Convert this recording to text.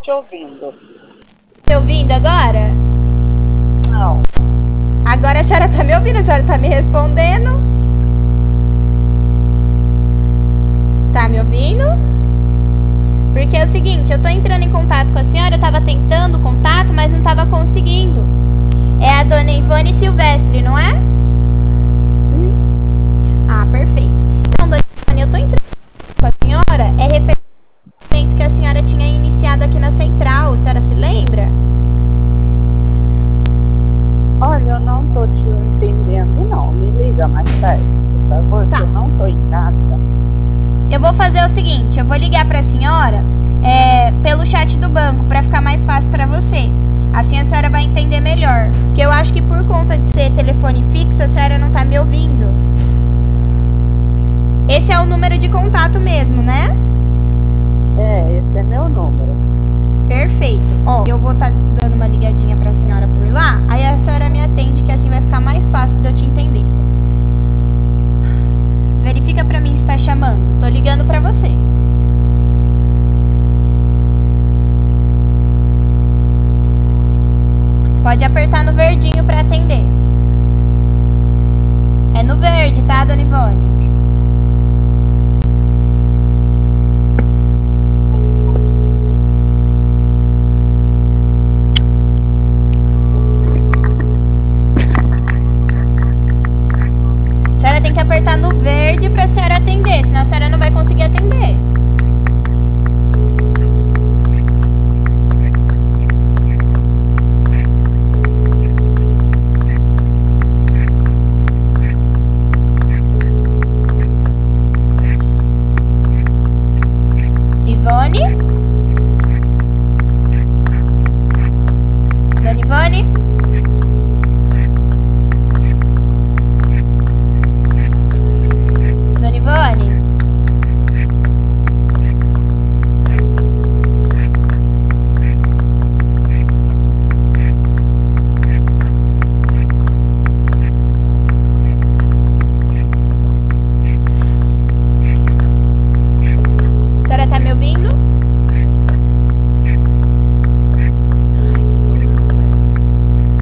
te ouvindo. Me ouvindo agora? Não. Agora a senhora tá me ouvindo? A senhora tá me respondendo? Tá me ouvindo? Porque é o seguinte, eu tô entrando em contato com a senhora, eu tava tentando contato, mas não tava conseguindo. É a dona Ivone Silvestre, não é? Ah, perfeito. Então, dona Ivone, eu tô entrando com a senhora, é referente que a senhora tinha iniciado aqui na central, a senhora se lembra? Olha, eu não tô te entendendo, não. Me liga mais tarde, por favor, Tá. que eu não tô em casa. Eu vou fazer o seguinte, eu vou ligar pra senhora pelo chat do banco, pra ficar mais fácil pra você. Assim a senhora vai entender melhor. Porque eu acho que por conta de ser telefone fixo, a senhora não tá me ouvindo. Esse é o número de contato mesmo, né? É, esse é meu número. Perfeito. Ó, eu vou estar dando uma ligadinha pra senhora por lá, aí a senhora me atende, que assim vai ficar mais fácil de eu te entender. Verifica pra mim se tá chamando. Tô ligando pra você. Pode apertar no verdinho pra atender. É no verde, tá, dona Ivone? A senhora tem que apertar no verde pra senhora atender, senão a senhora não vai conseguir atender. Ivone?